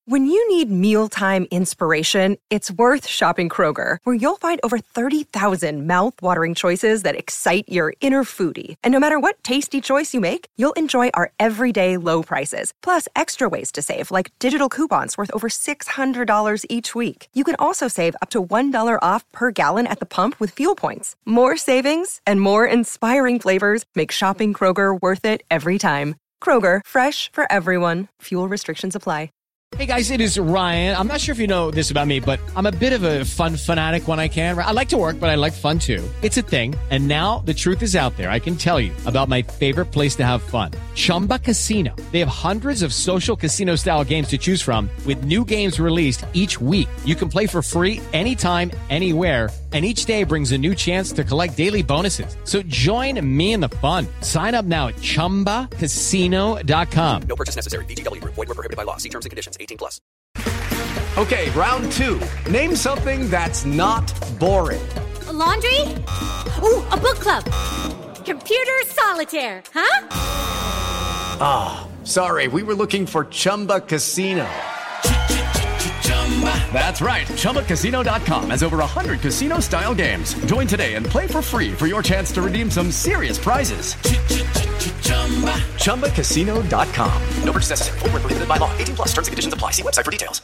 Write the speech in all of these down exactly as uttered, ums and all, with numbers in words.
When you need mealtime inspiration, it's worth shopping Kroger, where you'll find over thirty thousand mouth-watering choices that excite your inner foodie. And no matter what tasty choice you make, you'll enjoy our everyday low prices, plus extra ways to save, like digital coupons worth over six hundred dollars each week. You can also save up to one dollar off per gallon at the pump with fuel points. More savings and more inspiring flavors make shopping Kroger worth it every time. Kroger, fresh for everyone. Fuel restrictions apply. Hey guys, it is Ryan. I'm not sure if you know this about me, but I'm a bit of a fun fanatic when I can. I like to work, but I like fun too. It's a thing. And now the truth is out there. I can tell you about my favorite place to have fun. Chumba Casino. They have hundreds of social casino style games to choose from with new games released each week. You can play for free anytime, anywhere. And each day brings a new chance to collect daily bonuses. So join me in the fun. Sign up now at chumba casino dot com. No purchase necessary. V G W Group. Void where prohibited by law. See terms and conditions. eighteen plus. Okay, round two. Name something that's not boring. A laundry? Ooh, a book club. Computer solitaire, huh? Ah, oh, sorry. We were looking for Chumba Casino. That's right. Chumba Casino dot com has over one hundred casino-style games. Join today and play for free for your chance to redeem some serious prizes. Chumba Casino dot com. No purchase necessary. Void where prohibited by law. eighteen plus. Terms and conditions apply. See website for details.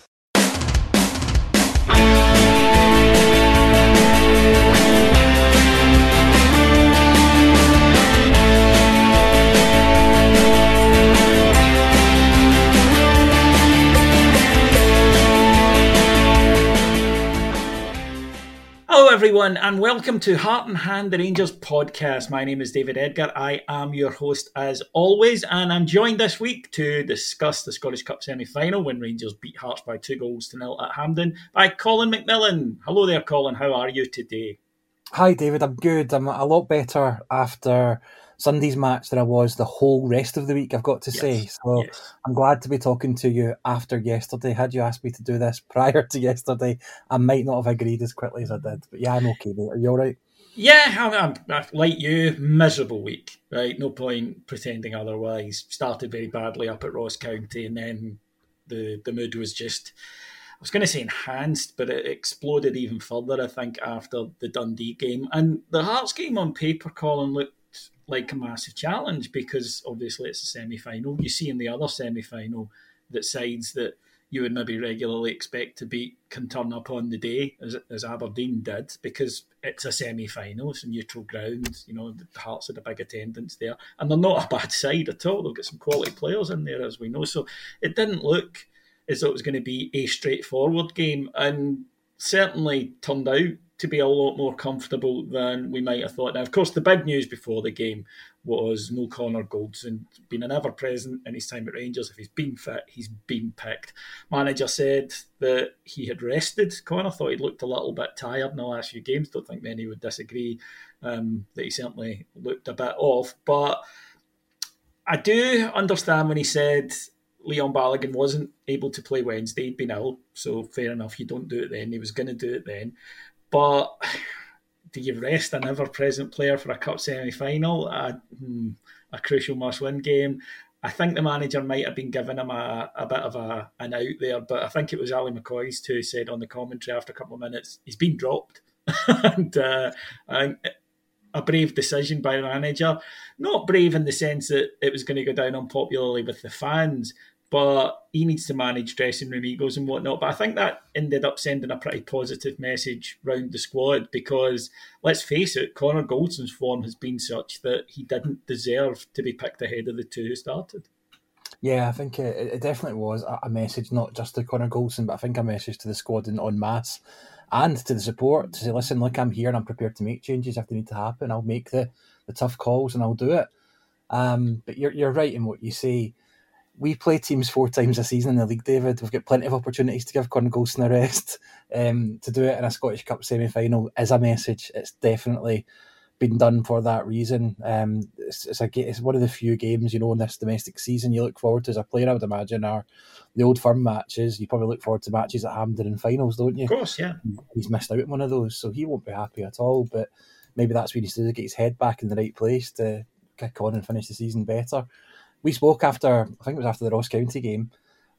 Hello everyone and welcome to Heart and Hand, the Rangers podcast. My name is David Edgar. I am your host as always, and I'm joined this week to discuss the Scottish Cup semi-final when Rangers beat Hearts by two goals to nil at Hampden by Colin McMillan. Hello there, Colin. How are you today? Hi David, I'm good. I'm a lot better after Sunday's match than I was the whole rest of the week, I've got to yes. say. So yes. I'm glad to be talking to you after yesterday. Had you asked me to do this prior to yesterday, I might not have agreed as quickly as I did. But yeah, I'm okay, mate. Are you all right? Yeah, I'm, I'm, I'm like you, miserable week, right? No point pretending otherwise. Started very badly up at Ross County, and then the, the mood was just, I was going to say enhanced, but it exploded even further, I think, after the Dundee game. And the Hearts game on paper, Colin, looked like a massive challenge because obviously it's a semi-final. You see in the other semi-final that sides that you would maybe regularly expect to beat can turn up on the day, as, as Aberdeen did, because it's a semi-final, it's a neutral ground. You know, the Hearts had a big attendance there, and they're not a bad side at all. They've got some quality players in there, as we know. So it didn't look as though it was going to be a straightforward game, and certainly turned out to be a lot more comfortable than we might have thought. Now, of course, the big news before the game was no Connor Goldson. Been an ever-present in his time at Rangers. If he's been fit, he's been picked. Manager said that he had rested. Connor thought he'd looked a little bit tired in the last few games. Don't think many would disagree um, that he certainly looked a bit off. But I do understand when he said Leon Balogun wasn't able to play Wednesday. He'd been ill, so fair enough. You don't do it then. He was going to do it then. But do you rest an ever-present player for a cup semi-final? A, hmm, a crucial must-win game. I think the manager might have been giving him a, a bit of a, an out there, but I think it was Ali McCoy's who said on the commentary after a couple of minutes, he's been dropped. and uh, I, a brave decision by the manager. Not brave in the sense that it was going to go down unpopularly with the fans, but he needs to manage dressing room egos and whatnot. But I think that ended up sending a pretty positive message round the squad because, let's face it, Connor Goldson's form has been such that he didn't deserve to be picked ahead of the two who started. Yeah, I think it, it definitely was a message, not just to Connor Goldson, but I think a message to the squad in en masse and to the support to say, listen, look, I'm here and I'm prepared to make changes if they need to happen. I'll make the, the tough calls and I'll do it. Um, but you're you're right in what you say. We play teams four times a season in the league, David. We've got plenty of opportunities to give Connor Goldson a rest. Um, to do it in a Scottish Cup semi-final is a message. It's definitely been done for that reason. Um, it's, it's, a, it's one of the few games, you know, in this domestic season you look forward to as a player, I would imagine, are the Old Firm matches. You probably look forward to matches at Hampden and finals, don't you? Of course, yeah. He's missed out on one of those, so he won't be happy at all. But maybe that's where he needs to get his head back in the right place to kick on and finish the season better. We spoke after, I think it was after the Ross County game,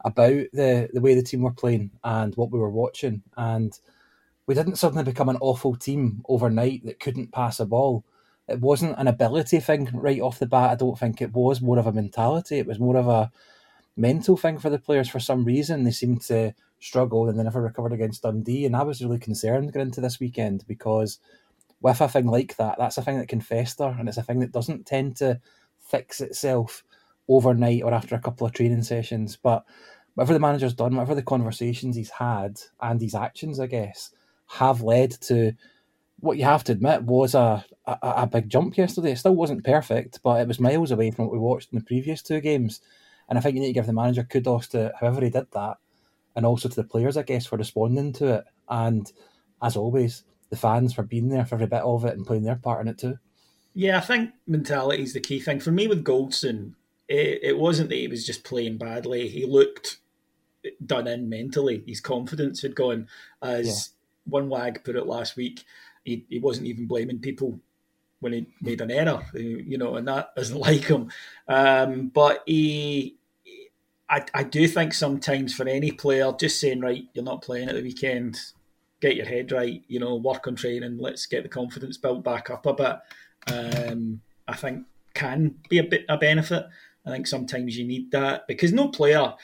about the, the way the team were playing and what we were watching. And we didn't suddenly become an awful team overnight that couldn't pass a ball. It wasn't an ability thing right off the bat. I don't think it was more of a mentality. It was more of a mental thing for the players. For some reason, they seemed to struggle and they never recovered against Dundee. And I was really concerned going into this weekend because with a thing like that, that's a thing that can fester and it's a thing that doesn't tend to fix itself overnight or after a couple of training sessions. But whatever the manager's done, whatever the conversations he's had and his actions, I guess, have led to what you have to admit was a, a, a big jump yesterday. It still wasn't perfect, but it was miles away from what we watched in the previous two games. And I think you need to give the manager kudos to however he did that, and also to the players, I guess, for responding to it. And as always, the fans for being there for every bit of it and playing their part in it too. Yeah, I think mentality is the key thing. For me with Goldson, it, it wasn't that he was just playing badly. He looked done in mentally. His confidence had gone. As yeah. one wag put it last week, he, he wasn't even blaming people when he made an error, you know, and that doesn't like him. Um, but he, I, I do think sometimes for any player, just saying, right, you're not playing at the weekend, get your head right, you know, work on training, let's get the confidence built back up a bit, um, I think can be a bit a benefit. I think sometimes you need that because no player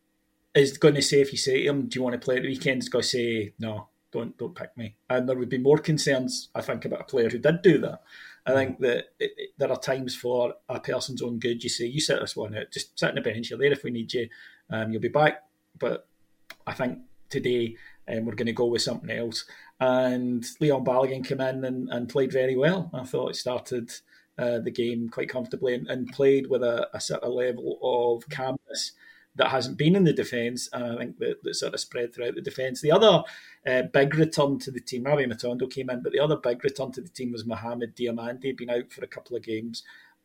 is going to say, if you say to him, do you want to play at the weekend, he's going to say, no, don't don't pick me. And there would be more concerns, I think, about a player who did do that. I think that it, it, there are times for a person's own good. You say, you sit this one out, just sit on the bench, you're there if we need you, um, you'll be back. But I think today um, we're going to go with something else. And Leon Balogun came in and, and played very well. I thought he started uh, the game quite comfortably and, and played with a, a sort of level of calmness that hasn't been in the defence, and I think that, that sort of spread throughout the defence. The other uh, big return to the team, Ravi Matondo came in, but the other big return to the team was Mohamed Diamande, been out for a couple of games.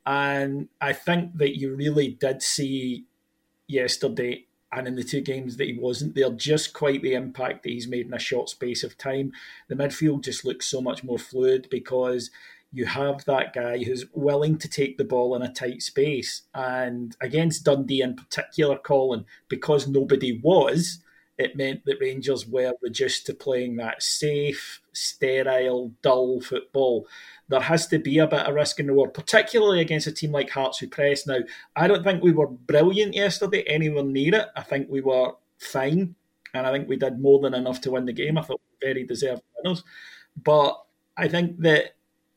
And I think that you really did see yesterday and in the two games that he wasn't there, just quite the impact that he's made in a short space of time. The midfield just looks so much more fluid because you have that guy who's willing to take the ball in a tight space. And against Dundee in particular, Colin, because nobody was, it meant that Rangers were reduced to playing that safe, sterile, dull football. There has to be a bit of risk and reward, particularly against a team like Hearts who press. Now, I don't think we were brilliant yesterday, anywhere near it. I think we were fine, and I think we did more than enough to win the game. I thought we were very deserved winners. But I think that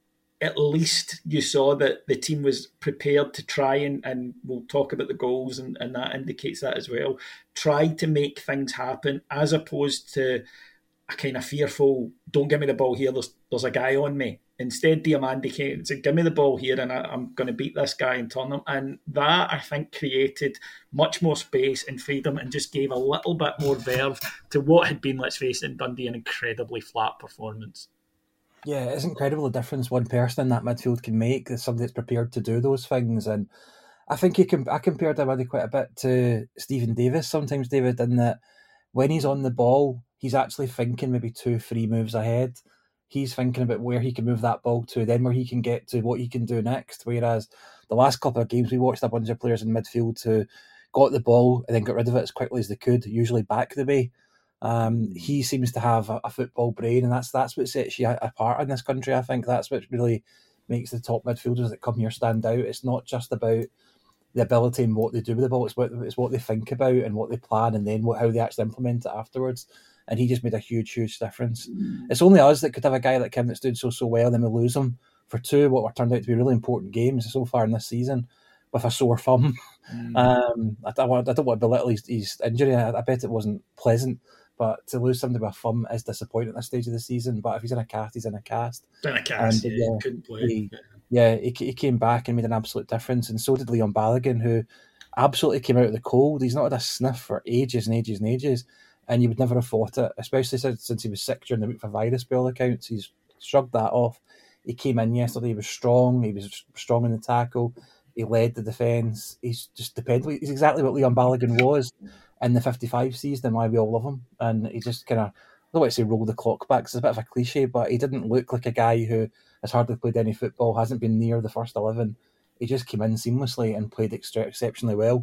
at least you saw that the team was prepared to try and, and we'll talk about the goals and, and that indicates that as well, try to make things happen as opposed to a kind of fearful, don't give me the ball here, there's there's a guy on me. Instead, Diamande came and said, give me the ball here and I, I'm going to beat this guy and turn him. And that, I think, created much more space and freedom and just gave a little bit more verve to what had been, let's face it, in Dundee, an incredibly flat performance. Yeah, it's incredible the difference one person in that midfield can make. There's somebody that's prepared to do those things. And I think he can, I compared Diamande quite a bit to Stephen Davis sometimes, David, in that when he's on the ball, he's actually thinking maybe two, three moves ahead. He's thinking about where he can move that ball to, then where he can get to, what he can do next. Whereas the last couple of games, we watched a bunch of players in midfield who got the ball and then got rid of it as quickly as they could, usually back the way. Um, he seems to have a, a football brain, and that's that's what sets you apart in this country. I think that's what really makes the top midfielders that come here stand out. It's not just about the ability and what they do with the ball; it's what it's what they think about and what they plan, and then what, how they actually implement it afterwards. And he just made a huge, huge difference. Mm. It's only us that could have a guy like him that's doing so so well, then we lose him for two what were turned out to be really important games so far in this season with a sore thumb. Mm. Um, I, I, I don't want to belittle his, his injury. I, I bet it wasn't pleasant. But to lose somebody with a thumb is disappointing at this stage of the season. But if he's in a cast, he's in a cast. In a cast, and, yeah, yeah, couldn't play. He, yeah, he, he came back and made an absolute difference. And so did Leon Balogun, who absolutely came out of the cold. He's not had a sniff for ages and ages and ages. And you would never have thought it, especially since, since he was sick during the week for virus by all accounts. He's shrugged that off. He came in yesterday, he was strong. He was strong in the tackle. He led the defence. He's just dependable. He's exactly what Leon Balogun was in the fifty-five season and why we all love him. And he just kind of, I don't want to say roll the clock back, it's a bit of a cliche, but he didn't look like a guy who has hardly played any football, hasn't been near the first eleven. He just came in seamlessly and played extra- exceptionally well.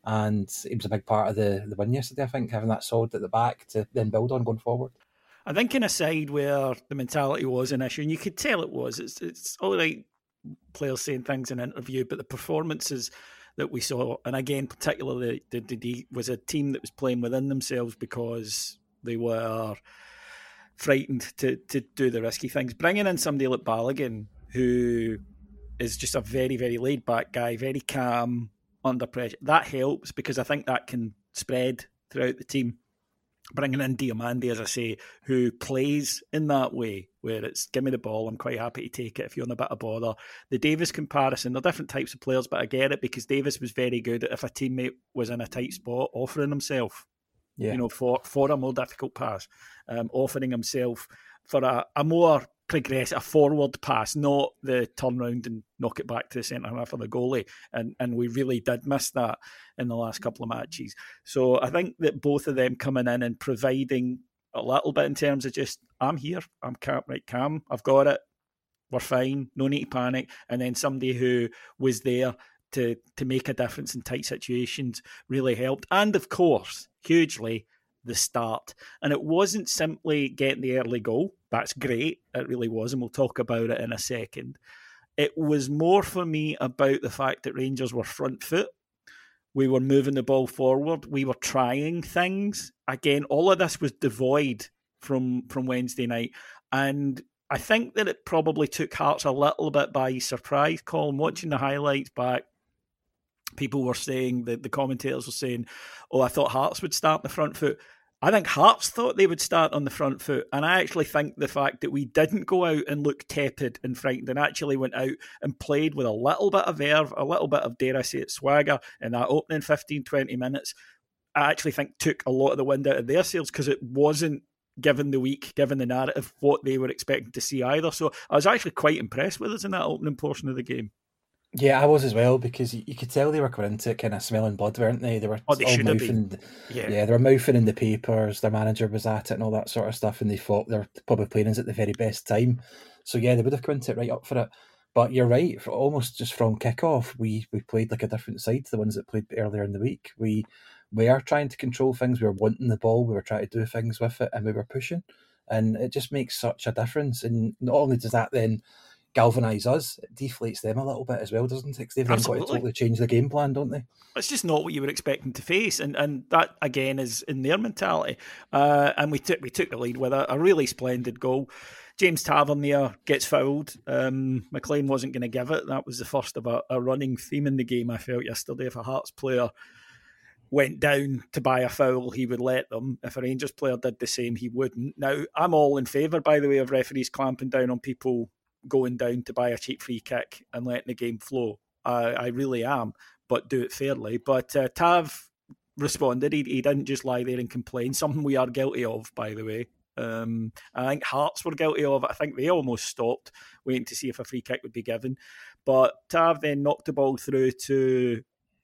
and he was a big part of the, the win yesterday, I think, having that solid at the back to then build on going forward. I think in a side where the mentality was an issue, and you could tell it was, it's it's all right, players saying things in an interview, but the performances that we saw, and again, particularly the, the, the was a team that was playing within themselves because they were frightened to to do the risky things. Bringing in somebody like Balogun, who is just a very, very laid-back guy, very calm under pressure, that helps because I think that can spread throughout the team. Bringing in Diomande, as I say, who plays in that way, where it's give me the ball, I'm quite happy to take it if you're in a bit of bother. The Davis comparison, they're different types of players, but I get it because Davis was very good at if a teammate was in a tight spot, offering himself, yeah. you know, for, for a more difficult pass, um, offering himself for a, a more progressive, a forward pass, not the turn round and knock it back to the centre half of the goalie. And and we really did miss that in the last couple of matches. So I think that both of them coming in and providing a little bit in terms of just, I'm here, I'm calm, right, calm, I've got it, we're fine, no need to panic. And then somebody who was there to to make a difference in tight situations really helped. And of course, hugely, the start. And it wasn't simply getting the early goal. That's great. It really was. And we'll talk about it in a second. It was more for me about the fact that Rangers were front foot. We were moving the ball forward. We were trying things. Again, all of this was devoid from, from Wednesday night. And I think that it probably took Hearts a little bit by surprise. Colin, watching the highlights back, people were saying, that the commentators were saying, oh, I thought Hearts would start in the front foot. I think Hearts thought they would start on the front foot, and I actually think the fact that we didn't go out and look tepid and frightened and actually went out and played with a little bit of verve, a little bit of, dare I say it, swagger in that opening fifteen, twenty minutes, I actually think took a lot of the wind out of their sails because it wasn't, given the week, given the narrative, what they were expecting to see either. So I was actually quite impressed with us in that opening portion of the game. Yeah, I was as well, because you, you could tell they were coming into it kind of smelling blood, weren't they? They were oh, they all mouthing, yeah. yeah, they were mouthing in the papers. Their manager was at it and all that sort of stuff, and they thought they were probably playing us at the very best time. So yeah, they would have come into it right up for it. But you're right, for almost just from kick-off, we we played like a different side to the ones that played earlier in the week. We we are trying to control things. We were wanting the ball. We were trying to do things with it, and we were pushing. And it just makes such a difference. And not only does that then galvanise us, it deflates them a little bit as well, doesn't it? Because they've then got to totally change the game plan, don't they? It's just not what you were expecting to face, and and that again is in their mentality. Uh, and we took we took the lead with a, a really splendid goal. James Tavernier gets fouled. Um, McLean wasn't going to give it. That was the first of a, a running theme in the game, I felt, yesterday. If a Hearts player went down to buy a foul, he would let them. If a Rangers player did the same, he wouldn't. Now, I'm all in favour, by the way, of referees clamping down on people going down to buy a cheap free kick and letting the game flow. I, I really am, but do it fairly. But uh, Tav responded. He, he didn't just lie there and complain, something we are guilty of, by the way. Um, I think Hearts were guilty of it. I think they almost stopped waiting to see if a free kick would be given. But Tav then knocked the ball through to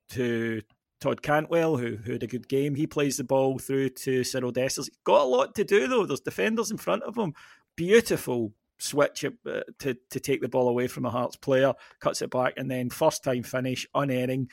to Todd Cantwell, who, who had a good game. He plays the ball through to Cyril Dessers. He's got a lot to do, though. There's defenders in front of him. Beautiful switch uh, to, to take the ball away from a Hearts player, cuts it back, and then first time finish, unerring.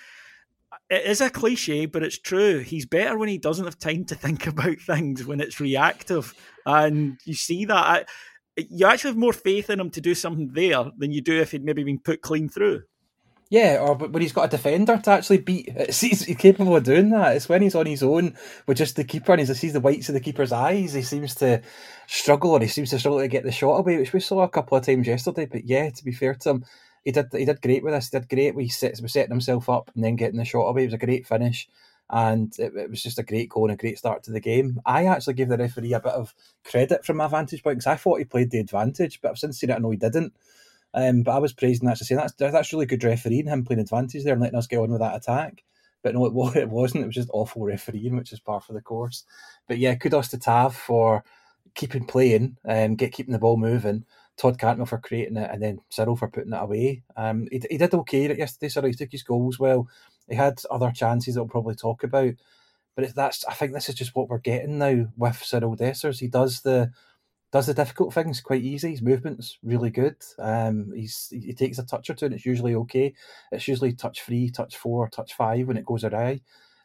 It is a cliche, but it's true. He's better when he doesn't have time to think about things, when it's reactive. And you see that. I, you actually have more faith in him to do something there than you do if he'd maybe been put clean through. Yeah, or when he's got a defender to actually beat. He's capable of doing that. It's when he's on his own with just the keeper and he sees the whites of the keeper's eyes, he seems to struggle, or he seems to struggle to get the shot away, which we saw a couple of times yesterday. But yeah, to be fair to him, he did he did great with this. He did great. He set, was setting himself up and then getting the shot away. It was a great finish, and it, it was just a great goal and a great start to the game. I actually gave the referee a bit of credit from my vantage point, because I thought he played the advantage, but I've since seen it, I know he didn't. Um, but I was praising that, to say that's that's really good refereeing, him playing advantage there and letting us get on with that attack. But no, it, it wasn't. It was just awful refereeing, which is par for the course. But yeah, kudos to Tav for keeping playing, um, get keeping the ball moving. Todd Cantwell for creating it, and then Cyril for putting it away. Um, he, he did okay yesterday. Cyril, he took his goals well. He had other chances that we'll probably talk about. But it, that's I think this is just what we're getting now with Cyril Dessers. He does the does the difficult things quite easy. His movement's really good. Um, he's he takes a touch or two and it's usually okay. It's usually touch three, touch four, touch five when it goes awry.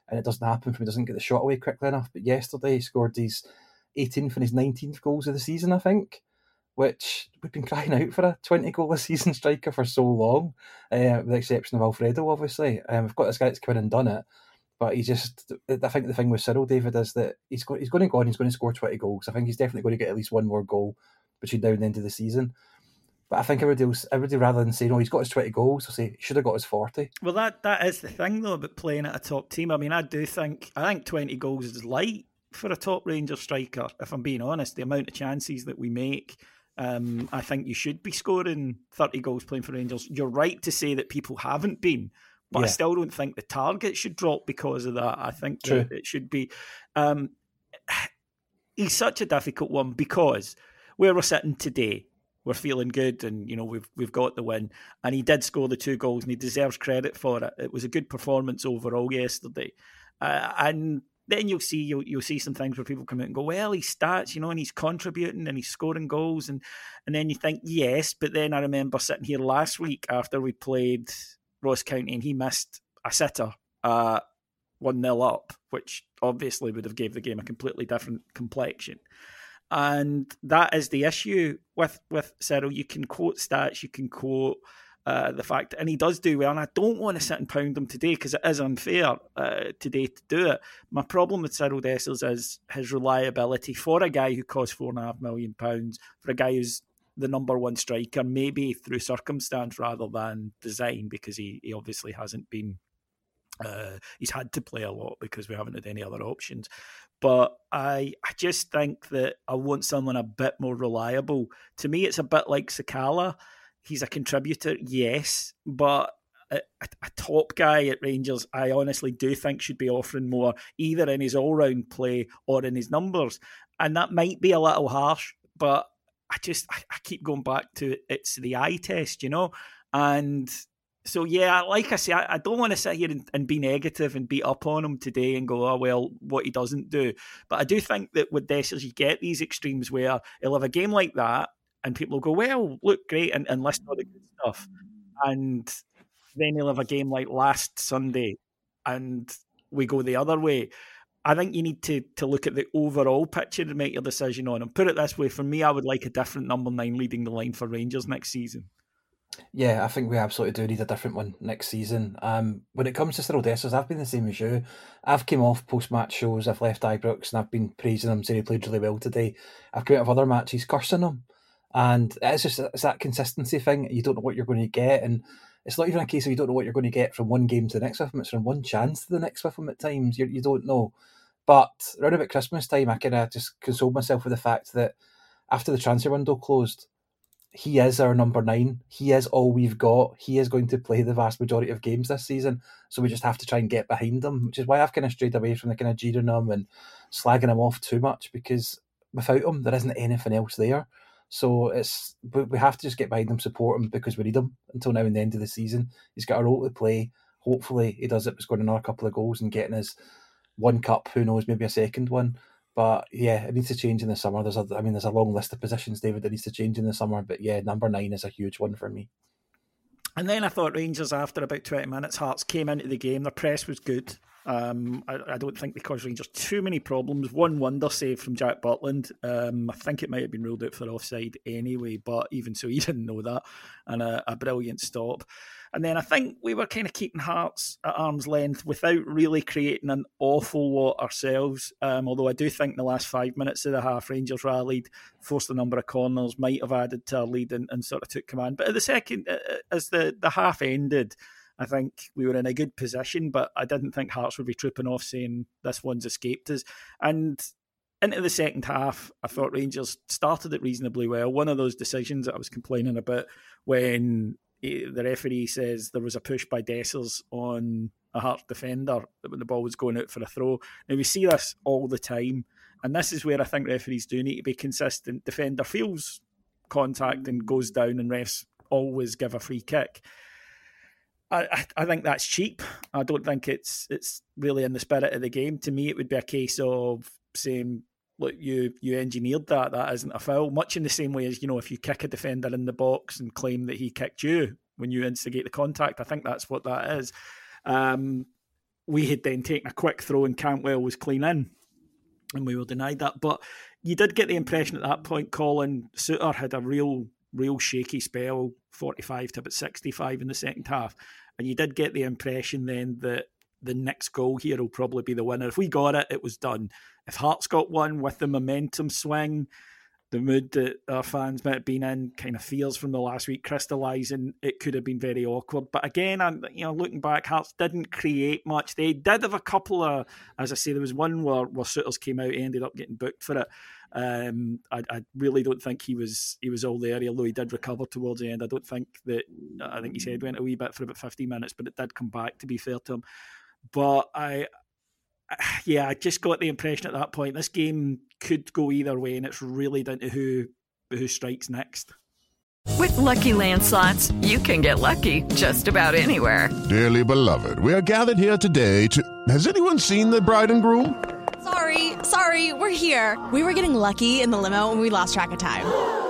and it doesn't happen for him, he doesn't get the shot away quickly enough. But yesterday he scored his eighteenth and his nineteenth goals of the season, I think, which we've been crying out for a twenty-goal-a-season striker for so long, uh, with the exception of Alfredo, obviously. Um, we've got this guy that's come in and done it, but he just, I think the thing with Cyril, David, is that he's, got, he's going to go on, he's going to score twenty goals. I think he's definitely going to get at least one more goal between now and the end of the season. But I think everybody, else, everybody rather than say, no, he's got his twenty goals, will say, he should have got his forty. Well, that, that is the thing, though, about playing at a top team. I mean, I do think, I think twenty goals is light for a top Rangers striker, if I'm being honest. The amount of chances that we make, um, I think you should be scoring thirty goals playing for Rangers. You're right to say that people haven't been, but yeah. I still don't think the target should drop because of that. I think True. that it should be... Um, he's such a difficult one because where we're sitting today, we're feeling good, and you know we've we've got the win. And he did score the two goals, and he deserves credit for it. It was a good performance overall yesterday. Uh, and then you'll see you'll you'll see some things where people come out and go, well, he's stats, you know, and he's contributing and he's scoring goals, and and then you think yes, but then I remember sitting here last week after we played Ross County, and he missed a sitter, uh, one nil up, which obviously would have gave the game a completely different complexion. And that is the issue with, with Cyril. You can quote stats, you can quote uh, the fact, and he does do well, and I don't want to sit and pound him today because it is unfair uh, today to do it. My problem with Cyril Dessers is his reliability for a guy who costs four and a half million pounds, for a guy who's the number one striker, maybe through circumstance rather than design, because he, he obviously hasn't been, uh, he's had to play a lot because we haven't had any other options. But I I just think that I want someone a bit more reliable. To me, it's a bit like Sakala. He's a contributor, yes, but a, a top guy at Rangers, I honestly do think should be offering more, either in his all-round play or in his numbers. And that might be a little harsh, but I just, I, I keep going back to it's the eye test, you know? And so, yeah, like I say, I, I don't want to sit here and, and be negative and beat up on him today and go, oh, well, what he doesn't do. But I do think that with Dessers, you get these extremes where he'll have a game like that and people will go, well, look, great, and, and list all the good stuff. And then he'll have a game like last Sunday and we go the other way. I think you need to to look at the overall picture and make your decision on him. Put it this way, for me, I would like a different number nine leading the line for Rangers next season. Yeah, I think we absolutely do need a different one next season. Um, when it comes to Cyril Dessers, I've been the same as you. I've came off post-match shows, I've left Ibrox and I've been praising him, saying he played really well today. I've come out of other matches cursing him. And it's just it's that consistency thing. You don't know what you're going to get. And it's not even a case of you don't know what you're going to get from one game to the next with him. It's from one chance to the next with him at times. You, you don't know. But around about Christmas time, I kind of just consoled myself with the fact that after the transfer window closed, he is our number nine. He is all we've got. He is going to play the vast majority of games this season. So we just have to try and get behind him, which is why I've kind of strayed away from the kind of jeering him and slagging him off too much, because without him, there isn't anything else there. So it's we have to just get behind him, support him, because we need him until now and the end of the season. He's got a role to play. Hopefully he does it by scoring another couple of goals and getting his one cup, who knows, maybe a second one. But yeah, it needs to change in the summer. There's a, I mean, there's a long list of positions, David, that needs to change in the summer. But yeah, number nine is a huge one for me. And then I thought Rangers, after about twenty minutes, Hearts came into the game. Their press was good. Um, I, I don't think they caused Rangers too many problems. One wonder save from Jack Butland. Um, I think it might have been ruled out for offside anyway, but even so, he didn't know that. And a, a brilliant stop. And then I think we were kind of keeping Hearts at arm's length without really creating an awful lot ourselves. Um, although I do think in the last five minutes of the half, Rangers rallied, forced a number of corners, might have added to our lead and, and sort of took command. But at the second, as the, the half ended, I think we were in a good position, but I didn't think Hearts would be trooping off saying this one's escaped us. And into the second half, I thought Rangers started it reasonably well. One of those decisions that I was complaining about when the referee says there was a push by Dessers on a Hearts defender when the ball was going out for a throw. Now, we see this all the time, and this is where I think referees do need to be consistent. Defender feels contact and goes down, and refs always give a free kick. I, I think that's cheap. I don't think it's it's really in the spirit of the game. To me, it would be a case of saying, look, you you engineered that, that isn't a foul. Much in the same way as, you know, if you kick a defender in the box and claim that he kicked you when you instigate the contact, I think that's what that is. Um, we had then taken a quick throw and Cantwell was clean in, and we were denied that. But you did get the impression at that point, Colin, Suter had a real, real shaky spell, forty-five to about sixty-five in the second half. And you did get the impression then that the next goal here will probably be the winner. If we got it, it was done. If Hearts got one with the momentum swing, the mood that our fans might have been in, kind of fears from the last week crystallising, it could have been very awkward. But again, I'm, you know, looking back, Hearts didn't create much. They did have a couple of, as I say, there was one where, where Souters came out, ended up getting booked for it. Um, I, I really don't think he was he was all there, although he did recover towards the end. I don't think that, I think his head went a wee bit for about fifteen minutes, but it did come back, to be fair to him. But I, yeah, I just got the impression at that point, this game could go either way, and it's really down to who, who strikes next. With Lucky Land Slots, you can get lucky just about anywhere. Dearly beloved, we are gathered here today to... Has anyone seen the bride and groom? Sorry, sorry, we're here. We were getting lucky in the limo and we lost track of time.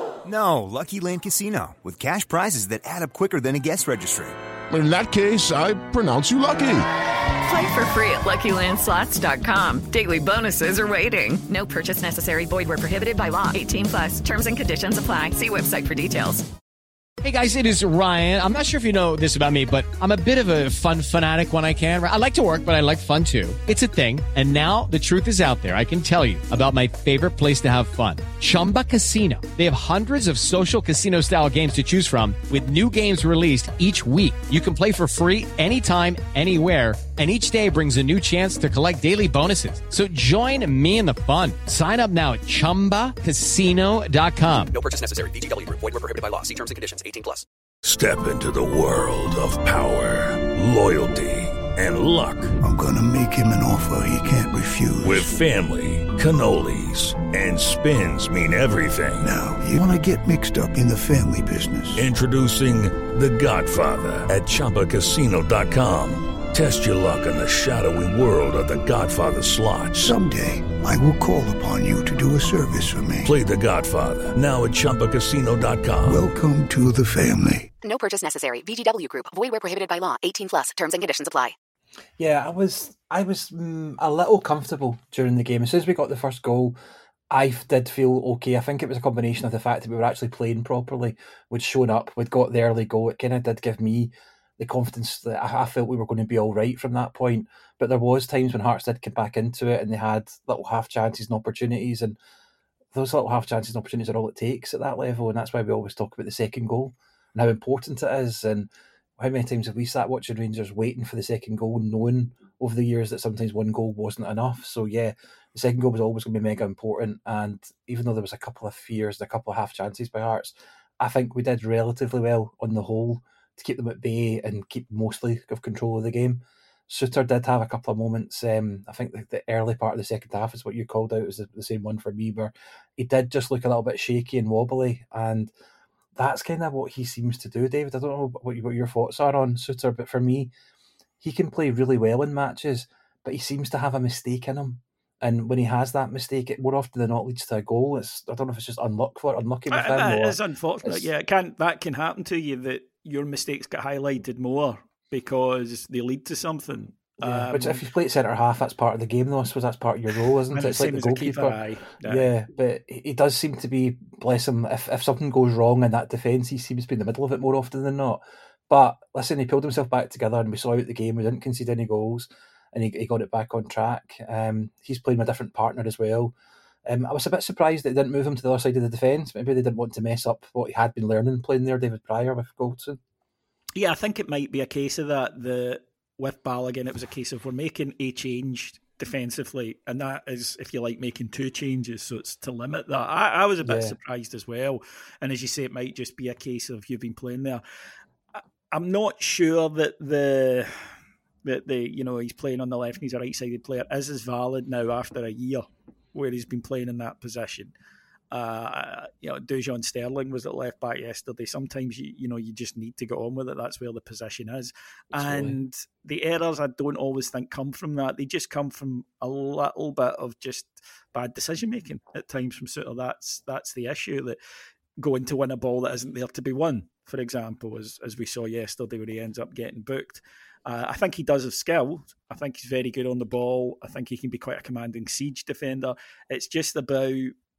No, Lucky Land Casino, with cash prizes that add up quicker than a guest registry. In that case, I pronounce you lucky. Play for free at Lucky Land Slots dot com. Daily bonuses are waiting. No purchase necessary. Void where prohibited by law. eighteen plus. Terms and conditions apply. See website for details. Hey guys, it is Ryan. I'm not sure if you know this about me, but I'm a bit of a fun fanatic when I can. I like to work, but I like fun too. It's a thing. And now the truth is out there. I can tell you about my favorite place to have fun. Chumba Casino. They have hundreds of social casino style games to choose from with new games released each week. You can play for free anytime, anywhere. And each day brings a new chance to collect daily bonuses. So join me in the fun. Sign up now at chumba casino dot com. No purchase necessary. V G W Group. Void where prohibited by law. See terms and conditions. eighteen plus. Step into the world of power, loyalty, and luck. I'm gonna make him an offer he can't refuse. With family, cannolis, and spins mean everything. Now, you wanna get mixed up in the family business. Introducing The Godfather at chumba casino dot com. Test your luck in the shadowy world of The Godfather slot. Someday, I will call upon you to do a service for me. Play The Godfather, now at chumba casino dot com. Welcome to the family. No purchase necessary. V G W Group. Void where prohibited by law. eighteen plus. Terms and conditions apply. Yeah, I was I was mm, a little comfortable during the game. As soon as we got the first goal, I did feel okay. I think it was a combination of the fact that we were actually playing properly. We'd shown up, we'd got the early goal. It kind of did give me the confidence that I felt we were going to be all right from that point. But there was times when Hearts did get back into it and they had little half chances and opportunities, and those little half chances and opportunities are all it takes at that level, and that's why we always talk about the second goal and how important it is. And how many times have we sat watching Rangers waiting for the second goal, knowing over the years that sometimes one goal wasn't enough? So yeah, the second goal was always going to be mega important, and even though there was a couple of fears and a couple of half chances by Hearts, I think we did relatively well on the whole to keep them at bay and keep mostly of control of the game. Suter did have a couple of moments. Um, I think the, the early part of the second half is what you called out, was the, the same one for me, where he did just look a little bit shaky and wobbly, and that's kind of what he seems to do, David. I don't know what, what your thoughts are on Suter, but for me, he can play really well in matches, but he seems to have a mistake in him. And when he has that mistake, it more often than not leads to a goal. It's I don't know if it's just unluck for unlucky with him. It is unfortunate. Yeah, it can that can happen to you, that your mistakes get highlighted more because they lead to something. Yeah, um, but if you play centre half, that's part of the game, though. I suppose that's part of your role, isn't it? It's like the goalkeeper. Yeah. yeah, but he does seem to be, bless him, if, if something goes wrong in that defence, he seems to be in the middle of it more often than not. But listen, he pulled himself back together and we saw out the game. We didn't concede any goals and he, he got it back on track. Um, he's playing with a different partner as well. Um, I was a bit surprised that they didn't move him to the other side of the defence. Maybe they didn't want to mess up what he had been learning playing there, David Pryor, with Goldson. Yeah, I think it might be a case of that. The with Balogun, it was a case of we're making a change defensively, and that is, if you like, making two changes, so it's to limit that. I, I was a bit yeah. surprised as well, and as you say, it might just be a case of you've been playing there. I, I'm not sure that the that the you know he's playing on the left and he's a right-sided player is as valid now after a year where he's been playing in that position. Uh, you know, Dujon Sterling was at left back yesterday. Sometimes you you know you just need to get on with it. That's where the position is. Absolutely. And the errors, I don't always think come from that. They just come from a little bit of just bad decision making at times from Suter. That's that's the issue, that going to win a ball that isn't there to be won, for example, as as we saw yesterday where he ends up getting booked. Uh, I think he does have skill. I think he's very good on the ball. I think he can be quite a commanding siege defender. It's just about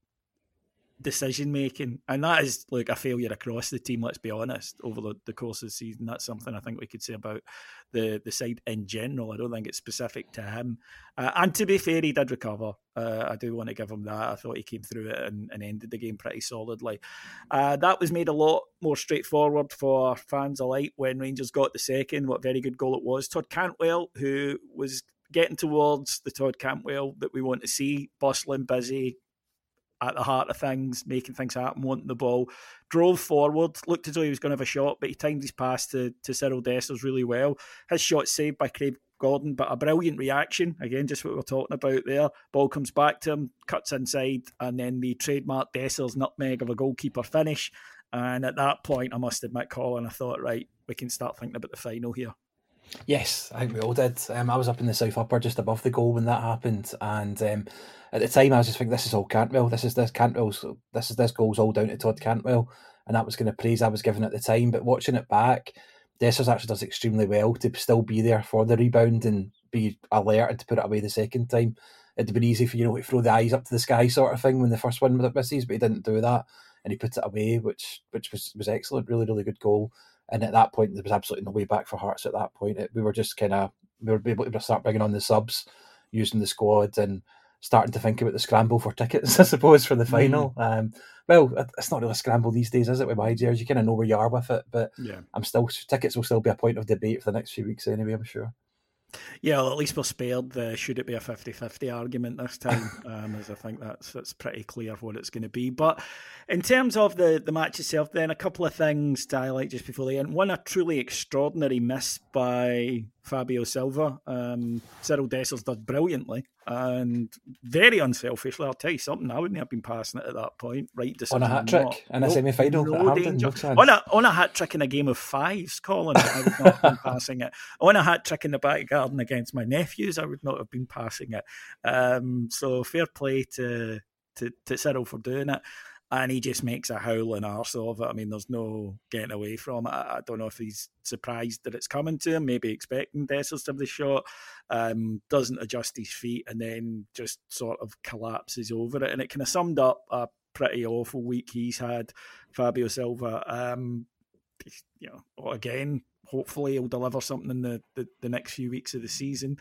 decision making, and that is like a failure across the team, let's be honest, over the, the course of the season. That's something I think we could say about the the side in general. I don't think it's specific to him, uh, and to be fair, he did recover. uh, I do want to give him that. I thought he came through it and, and ended the game pretty solidly. Uh, that was made a lot more straightforward for fans alike when Rangers got the second. What a very good goal it was. Todd Cantwell, who was getting towards the Todd Cantwell that we want to see, bustling, busy, at the heart of things, making things happen, wanting the ball, drove forward, looked as though he was going to have a shot, but he timed his pass to, to Cyril Dessers really well. His shot saved by Craig Gordon, but a brilliant reaction. Again, just what we were talking about there. Ball comes back to him, cuts inside, and then the trademark Dessers nutmeg of a goalkeeper finish. And at that point, I must admit, Colin, I thought, right, we can start thinking about the final here. Yes, I think we all did. Um, I was up in the south upper just above the goal when that happened, and um, at the time I was just thinking, this is all Cantwell. This is this Cantwell's. This is this goal's all down to Todd Cantwell, and that was going to praise I was given at the time. But watching it back, Dessers actually does extremely well to still be there for the rebound and be alert and to put it away the second time. It'd have been easy for you know to throw the eyes up to the sky sort of thing when the first one misses, but he didn't do that, and he put it away, which which was was excellent. Really, really good goal. And at that point, there was absolutely no way back for Hearts at that point. It, we were just kind of, we were able to start bringing on the subs, using the squad and starting to think about the scramble for tickets, I suppose, for the final. Mm. Um, well, it's not really a scramble these days, is it, with my jersey? You kind of know where you are with it, but yeah. I'm still, tickets will still be a point of debate for the next few weeks anyway, I'm sure. Yeah, well, at least we're spared the should it be a fifty-fifty argument this time, um, as I think that's that's pretty clear what it's going to be. But in terms of the, the match itself, then a couple of things to highlight just before the end. One, a truly extraordinary miss by Fabio Silva. Um, Cyril Dessers did brilliantly and very unselfishly. I'll tell you something, I wouldn't have been passing it at that point. Right decision. On a hat-trick in a no, semi-final no at Hampden, no chance. On a, on a hat-trick in a game of fives, Colin, I would not have been passing it. On a hat-trick in the back garden against my nephews, I would not have been passing it. Um, so fair play to, to, to Cyril for doing it. And he just makes a howling arse of it. I mean, there's no getting away from it. I don't know if he's surprised that it's coming to him, maybe expecting Dessers to have the shot, um, doesn't adjust his feet, and then just sort of collapses over it. And it kind of summed up a pretty awful week he's had, Fabio Silva. Um, you know, again, hopefully he'll deliver something in the, the, the next few weeks of the season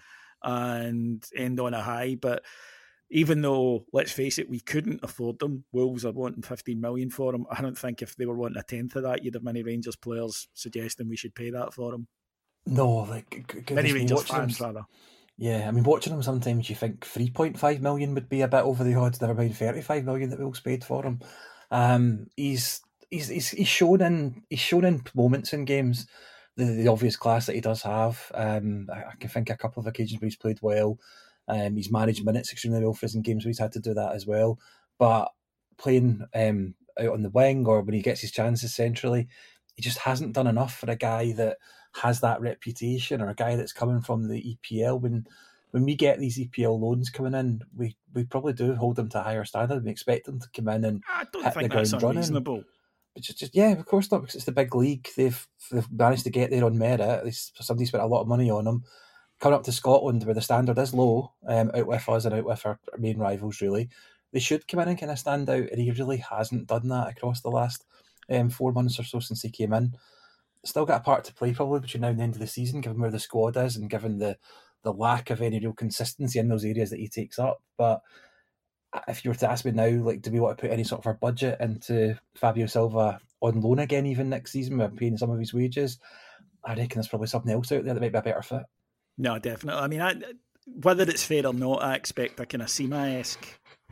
and end on a high. But even though, let's face it, we couldn't afford them. Wolves are wanting fifteen million for him. I don't think if they were wanting a tenth of that, you'd have many Rangers players suggesting we should pay that for him. No, like many Rangers fans, rather. Yeah, I mean, watching him sometimes you think three point five million would be a bit over the odds, never mind thirty-five million that Wolves paid for him. Um, he's he's he's he's shown in he's shown in moments in games the, the obvious class that he does have. Um, I, I can think of a couple of occasions where he's played well. Um, he's managed minutes extremely well for us in games where he's had to do that as well. But playing um, out on the wing or when he gets his chances centrally, he just hasn't done enough for a guy that has that reputation or a guy that's coming from the E P L. When when we get these E P L loans coming in, we, we probably do hold them to a higher standard. We expect them to come in and I don't hit think the ground that's running. Unreasonable. But just, just, yeah, of course not, because it's the big league. They've, they've managed to get there on merit. Somebody spent a lot of money on them. Coming up to Scotland, where the standard is low, um, out with us and out with our main rivals, really, they should come in and kind of stand out, and he really hasn't done that across the last um, four months or so since he came in. Still got a part to play, probably, between now and the end of the season, given where the squad is and given the, the lack of any real consistency in those areas that he takes up. But if you were to ask me now, like, do we want to put any sort of our budget into Fabio Silva on loan again, even next season, with paying some of his wages? I reckon there's probably something else out there that might be a better fit. No, definitely. I mean, I, whether it's fair or not, I expect a kind of Sima-esque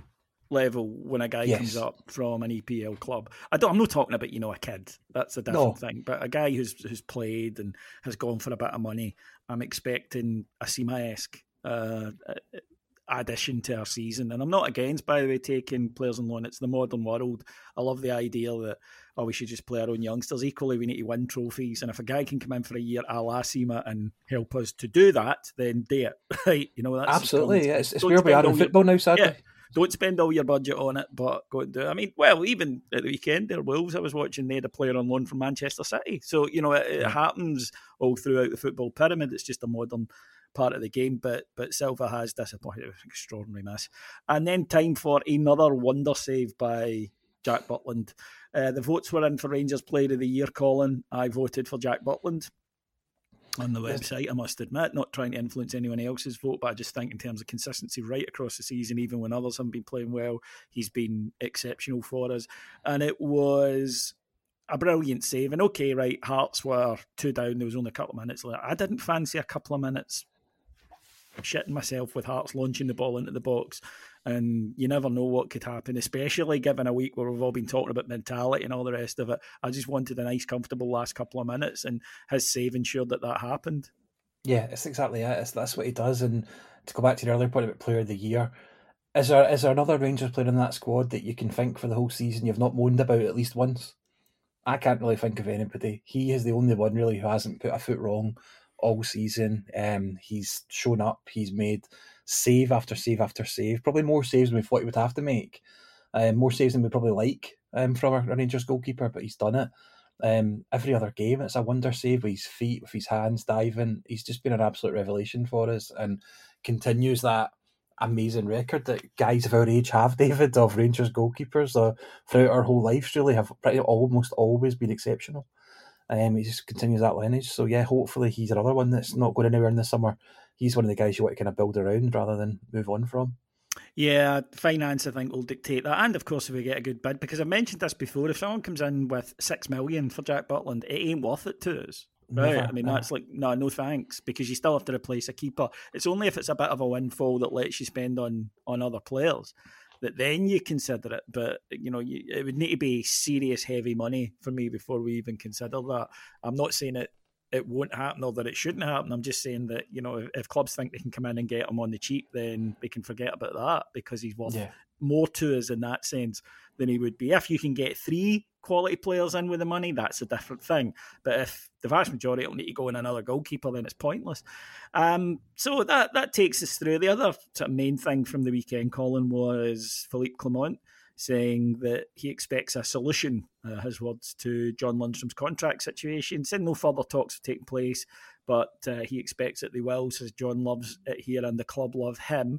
level when a guy yes. comes up from an E P L club. I don't, I'm not talking about, you know, a kid. That's a different no. thing. But a guy who's who's played and has gone for a bit of money, I'm expecting a Sima-esque uh, addition to our season. And I'm not against, by the way, taking players on loan. It's the modern world. I love the idea that, oh, we should just play our own youngsters. Equally, we need to win trophies. And if a guy can come in for a year a la Sima and help us to do that, then do it. Right? You know, that's absolutely. Yeah. It's, it's where we we are in football now, sadly. Yeah. don't spend all your budget on it, but go and do it. I mean, well, even at the weekend, there, Wolves, I was watching, they had a player on loan from Manchester City. So, you know, it, it happens all throughout the football pyramid. It's just a modern part of the game, but but Silva has disappointed. It was an extraordinary miss. And then time for another wonder save by Jack Butland. Uh, the votes were in for Rangers Player of the Year, Colin. I voted for Jack Butland on the website, I must admit, not trying to influence anyone else's vote, but I just think in terms of consistency right across the season, even when others haven't been playing well, he's been exceptional for us. And it was a brilliant save. And okay, right, Hearts were two down, there was only a couple of minutes left. I didn't fancy a couple of minutes shitting myself with Hearts launching the ball into the box, and you never know what could happen, especially given a week where we've all been talking about mentality and all the rest of it. I just wanted a nice comfortable last couple of minutes, and his save ensured that that happened. Yeah, it's exactly it. It's, that's what he does. And to go back to the earlier point about Player of the Year, is there is there another Rangers player in that squad that you can think for the whole season you've not moaned about at least once? I can't really think of anybody. He is the only one really who hasn't put a foot wrong all season. Um, he's shown up. He's made save after save after save. Probably more saves than we thought he would have to make. Um, more saves than we probably like um, from our Rangers goalkeeper, but he's done it. Um, every other game, it's a wonder save with his feet, with his hands, diving. He's just been an absolute revelation for us and continues that amazing record that guys of our age have, David, of Rangers goalkeepers uh, throughout our whole lives really have pretty almost always been exceptional. Um, he just continues that lineage. So, yeah, hopefully he's another one that's not going anywhere in the summer. He's one of the guys you want to kind of build around rather than move on from. Yeah, finance, I think, will dictate that. And, of course, if we get a good bid, because I've mentioned this before, if someone comes in with six million dollars for Jack Butland, it ain't worth it to us. Right? Never, I mean, no. that's like, no, no thanks, because you still have to replace a keeper. It's only if it's a bit of a windfall that lets you spend on, on other players that then you consider it. But, you know, you, it would need to be serious, heavy money for me before we even consider that. I'm not saying it, it won't happen or that it shouldn't happen. I'm just saying that, you know, if, if clubs think they can come in and get him on the cheap, then they can forget about that because he's worth Yeah. more to us in that sense than he would be. If you can get three quality players in with the money, that's a different thing. But if the vast majority will need to go in another goalkeeper, then it's pointless. Um, so that that takes us through. The other sort of main thing from the weekend, Colin, was Philippe Clement saying that he expects a solution, uh, his words, to John Lundstrom's contract situation. Said no further talks have taken place, but uh, he expects that they will, says John loves it here and the club love him.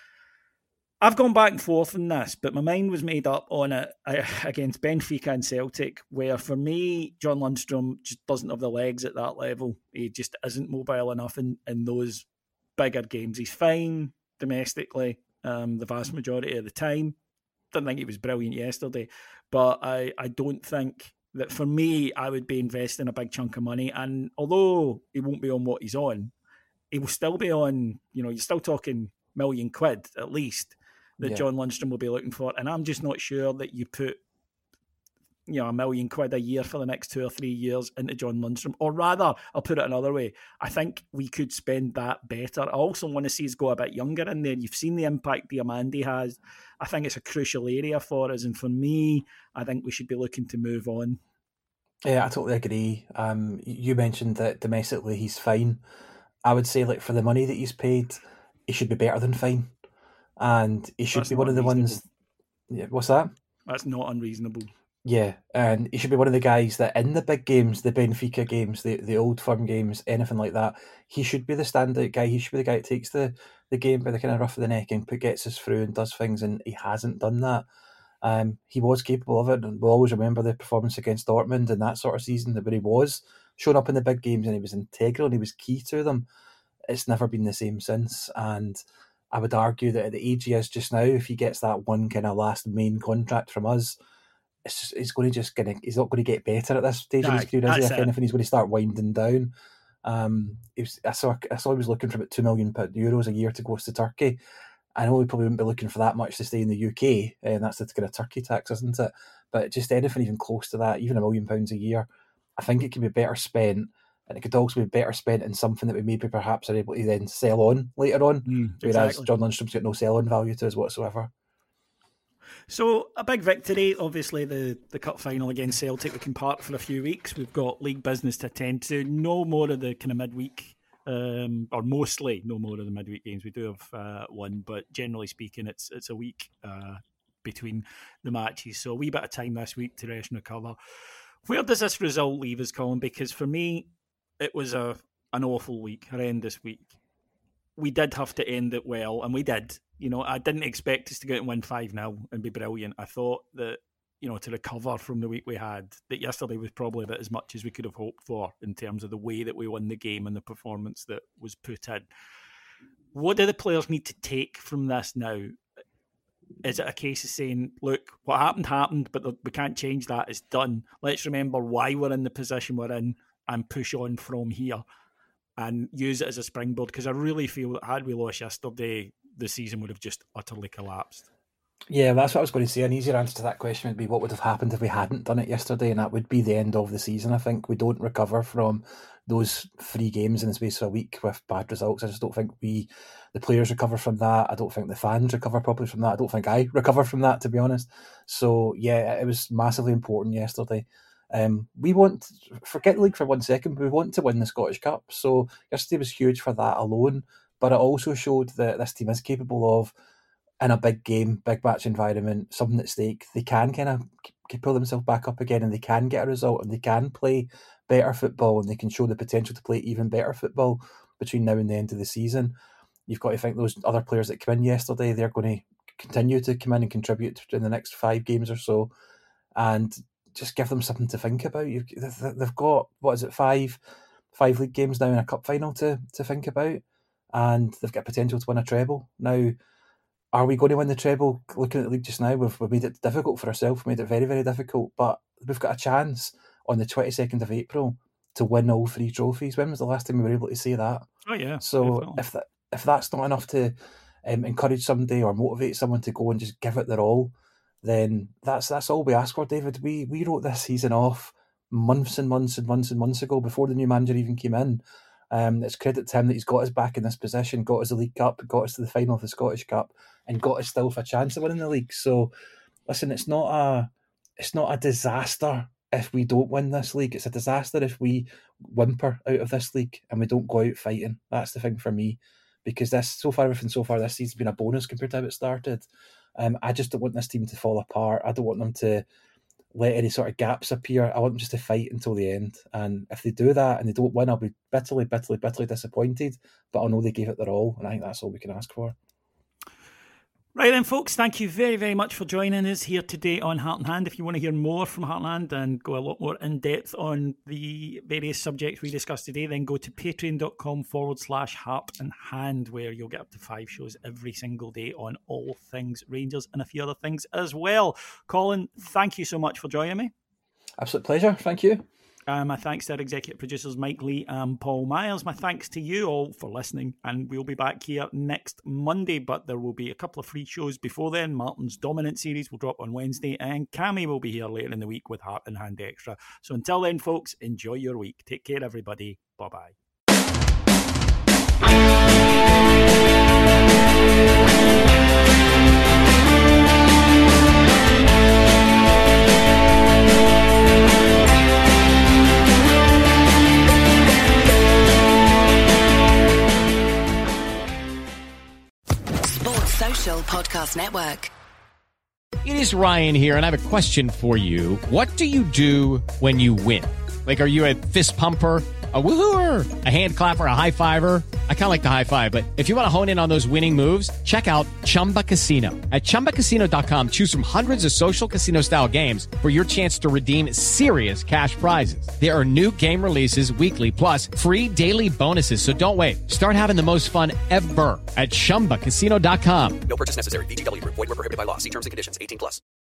I've gone back and forth on this, but my mind was made up on it against Benfica and Celtic, where for me, John Lundstrom just doesn't have the legs at that level. He just isn't mobile enough in, in those bigger games. He's fine domestically um, the vast majority of the time. Didn't think he was brilliant yesterday, but I, I don't think that for me, I would be investing a big chunk of money. And although he won't be on what he's on, he will still be on, you know, you're still talking million quid at least that Yeah. John Lundstrom will be looking for. And I'm just not sure that you put, you know, a million quid a year for the next two or three years into John Lundstrom. Or rather, I'll put it another way, I think we could spend that better. I also want to see us go a bit younger in there. You've seen the impact Diamandi has. I think it's a crucial area for us. And for me, I think we should be looking to move on. Yeah, I totally agree. Um, you mentioned that domestically he's fine. I would say, like, for the money that he's paid, he should be better than fine. And he should That's be not one of the ones... Yeah, what's that? That's not unreasonable. Yeah, and he should be one of the guys that in the big games, the Benfica games, the, the Old Firm games, anything like that, he should be the standout guy. He should be the guy that takes the, the game by the kind of rough of the neck and put, gets us through and does things, and he hasn't done that. Um, he was capable of it, and we'll always remember the performance against Dortmund in that sort of season, where he was showing up in the big games and he was integral and he was key to them. It's never been the same since, and I would argue that at the age he is just now, if he gets that one kind of last main contract from us, it's just, he's going to just gonna, he's not going to get better at this stage of his Aye, career, is he? that's If it. anything, he's going to start winding down. Um, he was, I saw I saw he was looking for about two million euros a year to go to Turkey. I know he probably wouldn't be looking for that much to stay in the U K, and that's the kind of Turkey tax, isn't it? But just anything even close to that, even a million pounds a year, I think it could be better spent. And it could also be better spent in something that we maybe perhaps are able to then sell on later on. Mm, whereas exactly. John Lundstrom's got no sell-on value to us whatsoever. So a big victory, obviously the, the cup final against Celtic. We can park for a few weeks. We've got league business to attend to. No more of the kind of midweek um, or mostly no more of the midweek games. We do have uh, one, but generally speaking, it's it's a week uh, between the matches. So a wee bit of time this week to rest and recover. Where does this result leave us, Colin? Because for me, it was a an awful week, horrendous week. We did have to end it well, and we did. You know, I didn't expect us to go out and win five nil and be brilliant. I thought that, you know, to recover from the week we had, that yesterday was probably about as much as we could have hoped for in terms of the way that we won the game and the performance that was put in. What do the players need to take from this now? Is it a case of saying, look, what happened happened, but we can't change that, it's done. Let's remember why we're in the position we're in and push on from here and use it as a springboard? Because I really feel that had we lost yesterday, the season would have just utterly collapsed. Yeah, that's what I was going to say. An easier answer to that question would be what would have happened if we hadn't done it yesterday, and that would be the end of the season. I think we don't recover from those three games in the space of a week with bad results. I just don't think we, the players recover from that. I don't think the fans recover properly from that. I don't think I recover from that, to be honest. So yeah, it was massively important yesterday. Um, we want, forget the league for one second, we want to win the Scottish Cup. So yesterday was huge for that alone, but it also showed that this team is capable of, in a big game, big match environment, something at stake, they can kind of pull themselves back up again, and they can get a result, and they can play better football, and they can show the potential to play even better football between now and the end of the season. You've got to think those other players that came in yesterday, they're going to continue to come in and contribute in the next five games or so, and just give them something to think about. You've, they've got, what is it, five five league games now and a cup final to, to think about, and they've got potential to win a treble. Now, are we going to win the treble? Looking at the league just now, we've, we've made it difficult for ourselves, we've made it very, very difficult, but we've got a chance on the twenty-second of April to win all three trophies. When was the last time we were able to say that? Oh, yeah. So definitely. if that, if that's not enough to um, encourage somebody or motivate someone to go and just give it their all, then that's that's all we ask for, David. We we wrote this season off months and months and months and months ago before the new manager even came in. Um, it's credit to him that he's got us back in this position, got us the League Cup, got us to the final of the Scottish Cup, and got us still for a chance of winning the league. So, listen, it's not a it's not a disaster if we don't win this league. It's a disaster if we whimper out of this league and we don't go out fighting. That's the thing for me, because this so far, everything so far this season's been a bonus compared to how it started. Um, I just don't want this team to fall apart. I don't want them to let any sort of gaps appear. I want them just to fight until the end. And if they do that and they don't win, I'll be bitterly, bitterly, bitterly disappointed. But I'll know they gave it their all, and I think that's all we can ask for. Right then, folks, thank you very, very much for joining us here today on Heart and Hand. If you want to hear more from Heart and Hand and go a lot more in depth on the various subjects we discussed today, then go to patreon.com forward slash Heart and Hand, where you'll get up to five shows every single day on all things Rangers and a few other things as well. Colin, thank you so much for joining me. Absolute pleasure. Thank you. Um, my thanks to our executive producers, Mike Lee and Paul Myers. My thanks to you all for listening, and we'll be back here next Monday, but there will be a couple of free shows before then. Martin's Dominant series will drop on Wednesday, and Cammy will be here later in the week with Heart and Hand Extra. So until then, folks, enjoy your week. Take care, everybody. Bye-bye. Social Podcast Network. It is Ryan here, and I have a question for you. What do you do when you win? Like, are you a fist pumper, a woohooer, a hand clapper, a high fiver? I kind of like the high five, but if you want to hone in on those winning moves, check out Chumba Casino. At chumba casino dot com, choose from hundreds of social casino style games for your chance to redeem serious cash prizes. There are new game releases weekly, plus free daily bonuses. So don't wait. Start having the most fun ever at chumba casino dot com. No purchase necessary. V G W Group. Void where prohibited by law. See terms and conditions. eighteen plus.